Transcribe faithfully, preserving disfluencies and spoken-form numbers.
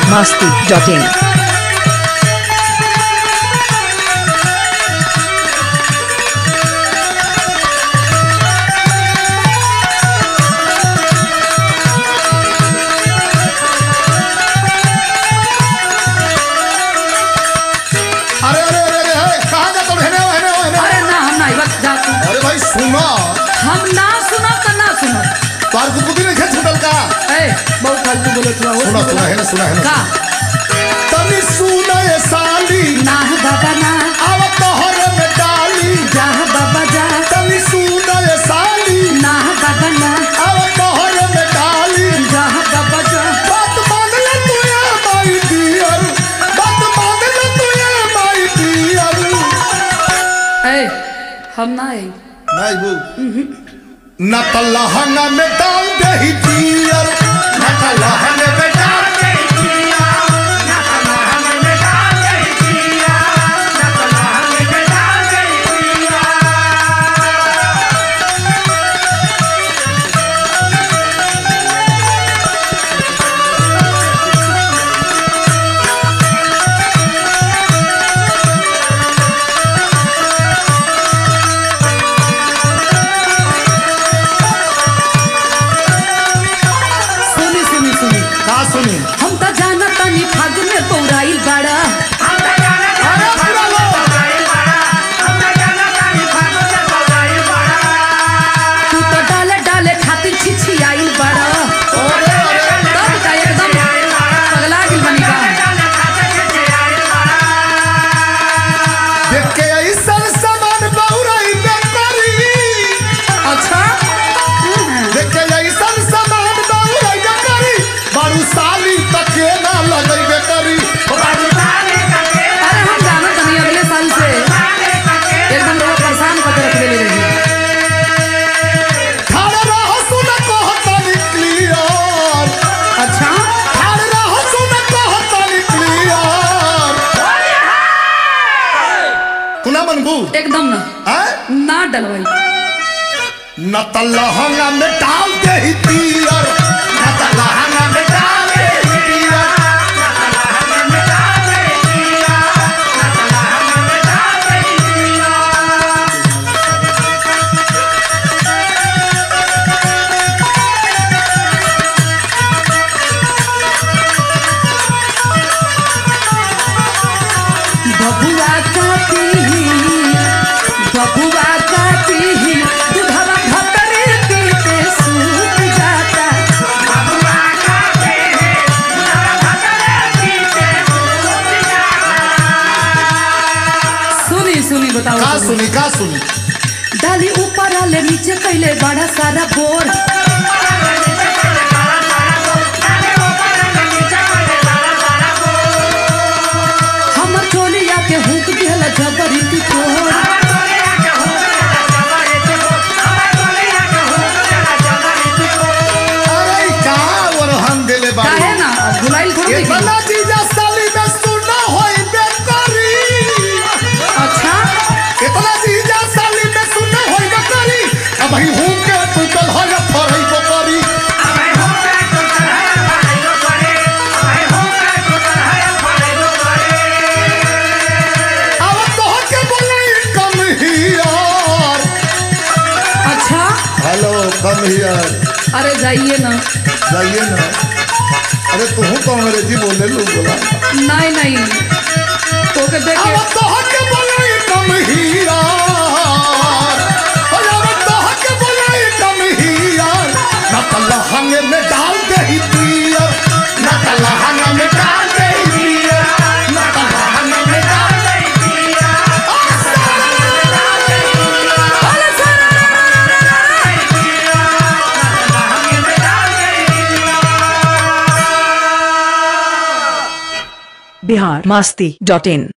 masti dot in. हम ना सुनो तो ना सुनो तार को कुछ नहीं खेल छुटल का ए बहुत फालतू बोले तू हो सुना सुना है ना सुना है ना का तनी सुना ये साली ना बाबा ना अब तोहरे में डाली जा बाबा जा तनी सुना ये साली ना बाबा ना अब तोहरे में डाली जा बाबा जा बात मान ले तू ये माई डियर बात मान ले तू ये माई डियर ए हम ना आई नहीं बू न तलहंगा में डाल दे ही डियर न तलहंगा में डाल दे ही डियर न तलहंगा में डाल दे ही डियर न तलहंगा में डाल दे ही सुनी हम तो जाना तनी फाग में पौराइल बड़ा हम तो जाना अरे पूरा लो पौराइल बड़ा हम तो जाना तनी फाग में पौराइल बड़ा तू तो डाले डाले खातिर छिछियाइल बड़ा अरे अरे तब का एकदम पगला गिल बनी का देख के ऐसा सामान पौराइल करी अच्छा देख के ऐसा सामान पौराइल करी बारू साली तके ना लगइबे करी बारू साली तके अरे हम जाना तनी अगले साल से एकदम रोज परेशान करके रख ले रही ठाड़ रह सुन कहता निकलियर अच्छा ठाड़ रह सुन कहता निकलियर कुना मनबू एकदम ना हैं ना डलवाई न तलहंगा में डाल दे ही डियर न तलहंगा में डाल दे ही डियर न तलहंगा में डाल दे ही डियर न तलहंगा में डाल दे ही बबुआ काती बबुआ काती दूधवा भतरे पीते सूख जाता बबुआ काते हैं दूधवा भतरे पीते सूख जाता। सुनी सुनी बताओ का सुनी का सुनी डाली ऊपर आले नीचे कैले बड़ा सारा बोर हमर चोलिया के हुक दिहला जबरी तू तोड़ अरे का और हम दिले बाबू काहे ना भुलाइल थोड़ी ये देखी। बना जीजा साली में सुना होई बेकरी अच्छा इतना जीजा साली में सुना होई बेकरी अब ही हूं के टूटल हो या फरई को करी अब ही हूं के टूटल है फरई को करी अब ही हूं के टूटल है फरई को करी अब तो के बोले कम हियर अच्छा हेलो कम हियर अरे जाइए ना जाइए ना अरे तू तो अंग्रेजी बोले लो बोला नहीं नहीं तो के देखे अब तो के बोले कम हियर अब तो के बोले कम हियर न तलहंगे में डाल दे ही डियर न तलहंगे में डाल दे ही डियर न तलहंगे में डाल दे ही Bihar masti dot in.